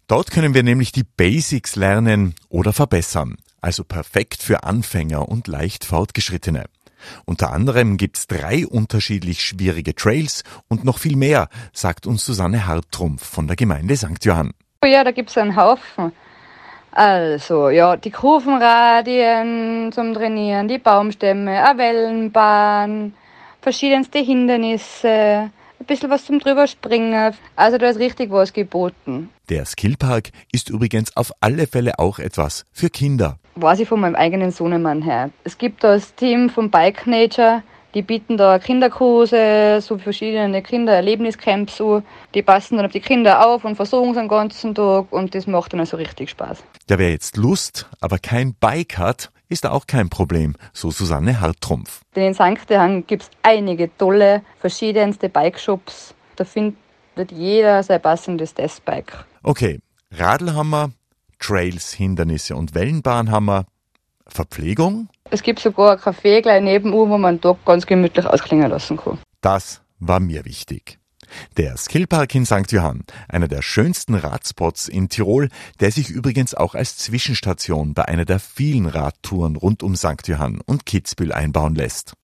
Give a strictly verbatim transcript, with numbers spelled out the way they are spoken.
Dort können wir nämlich die Basics lernen oder verbessern, also perfekt für Anfänger und leicht Fortgeschrittene. Unter anderem gibt's drei unterschiedlich schwierige Trails und noch viel mehr, sagt uns Susanne Hartrumpf von der Gemeinde Sankt Johann. Ja, da gibt's einen Haufen. Also, ja, die Kurvenradien zum Trainieren, die Baumstämme, eine Wellenbahn, verschiedenste Hindernisse, ein bisschen was zum Drüberspringen. Also da ist richtig was geboten. Der Skillpark ist übrigens auf alle Fälle auch etwas für Kinder. Weiß ich von meinem eigenen Sohnemann her. Es gibt da das Team von Bike Nature, die bieten da Kinderkurse, so verschiedene Kindererlebniscamps an. Die passen dann auf die Kinder auf und versorgen sie den ganzen Tag und das macht dann also richtig Spaß. Ja, wer jetzt Lust, aber kein Bike hat, ist da auch kein Problem, so Susanne Hartrumpf. Denn in Sankt Johann gibt es einige tolle, verschiedenste Bikeshops. Da findet jeder sein passendes Testbike. Okay, Radl haben wir, Trails, Hindernisse und Wellenbahn haben wir. Verpflegung? Es gibt sogar ein Café gleich nebenan, wo man den Tag ganz gemütlich ausklingen lassen kann. Das war mir wichtig. Der Skillpark in Sankt Johann, einer der schönsten Radspots in Tirol, der sich übrigens auch als Zwischenstation bei einer der vielen Radtouren rund um Sankt Johann und Kitzbühel einbauen lässt.